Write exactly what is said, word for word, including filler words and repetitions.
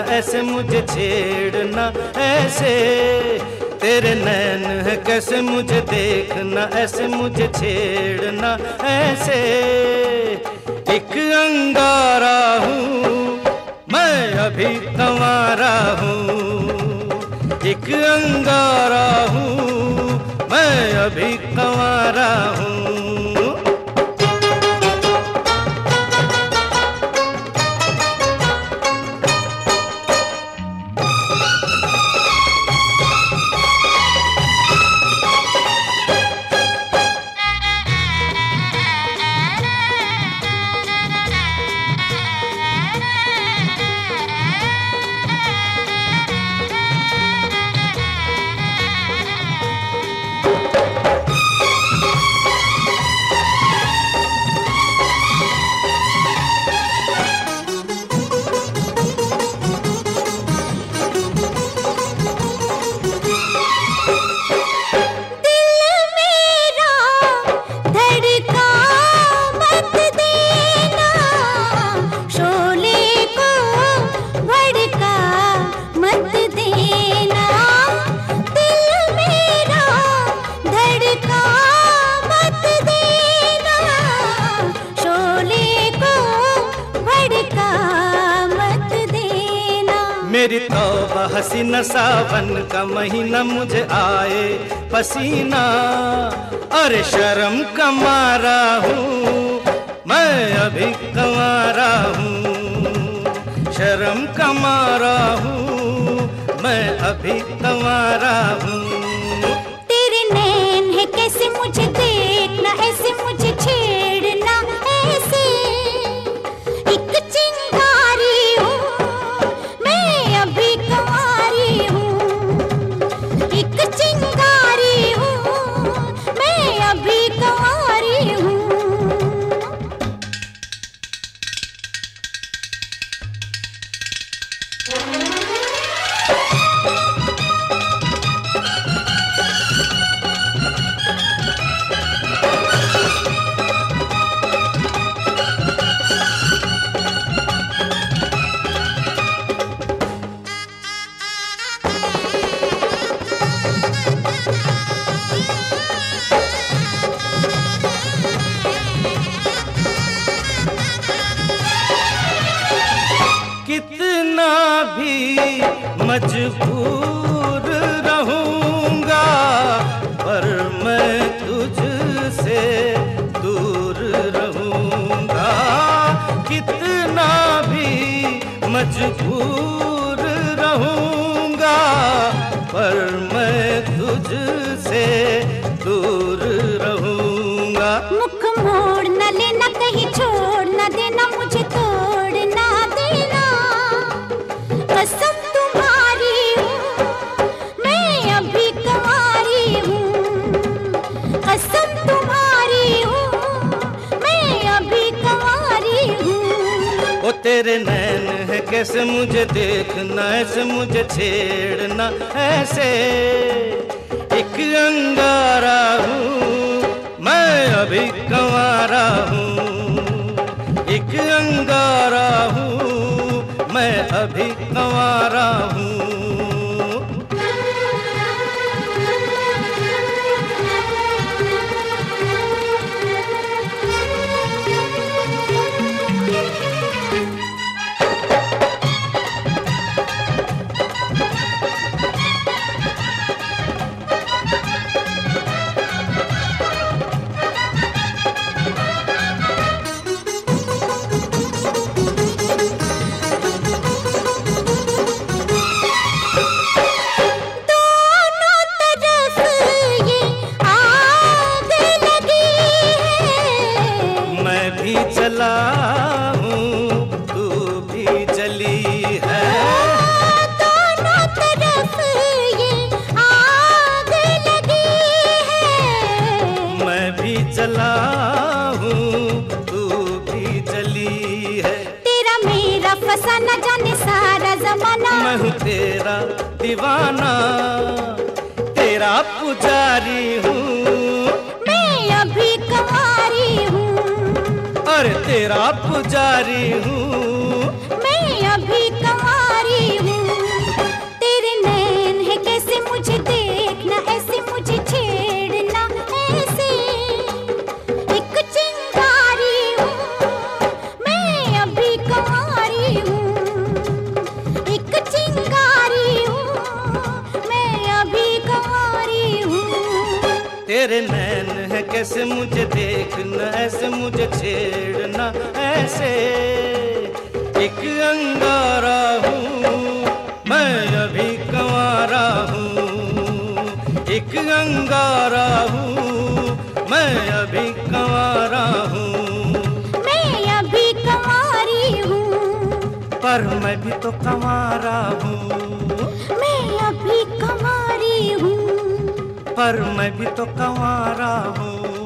ऐसे मुझे छेड़ना ऐसे, तेरे नैन है कैसे मुझे देखना ऐसे, मुझे छेड़ना ऐसे। एक अंगारा हूँ मैं अभी कंवारा हूँ, एक अंगारा हूँ मैं अभी कंवारा हूँ। मेरी तौबा हसीना सावन का महीना, मुझे आए पसीना। अरे शर्म का मारा हूँ मैं अभी कंवारा हूँ, शर्म का मारा हूँ मैं अभी कंवारा हूँ। तेरे नैन है कैसे मुझे देखना ऐसे, मुझे छेड़ना ऐसे। एक चिंगारी हूँ मैं अभी कंवारी हूँ, एक चिंगारी हूँ मैं अभी कंवारी हूँ। कितना भी मजबूर रहूंगा पर मैं तुझसे दूर रहूंगा। कितना भी मजबूर रहूंगा पर मैं तुझसे दूर रहूंगा। मुख मोड़ न लेना, कहीं छोड़ न देना, मुझे तोड़ न देना। कसम तुम्हारी हूँ मैं अभी कंवारी हूँ, कसम तुम्हारी हूँ मैं अभी कंवारी हूँ। ओ तेरे नैन है कैसे मुझे देखना ऐसे, मुझे छेड़ना ऐसे। एक अंगारा हूँ मैं अभी कंवारा हूँ, एक अंगारा हूँ मैं अभी कंवारा हूँ। जला हूँ तू भी जली है, दोनों तरफ ये आग लगी है। मैं भी जला हूँ तू भी जली है। तेरा मेरा फसाना जाने सारा जमाना, मैं हूँ तेरा दीवाना, तेरा पुजारी हूँ मैं अभी कंवारी हूँ। अरे तेरा पुजारी हूँ मैं अभी कंवारी तेरे नैन है कैसे मुझे देखना ऐसे, मुझे छेड़ना ऐसे। एक अंगारा हूँ मैं अभी कंवारा हूँ, एक अंगारा हूँ मैं अभी कंवारा हूँ। मैं अभी कंवारी हूँ, पर मैं भी तो कंवारा हूँ, मैं अभी कंवारी हूँ, पर मैं भी तो कंवारा हूँ।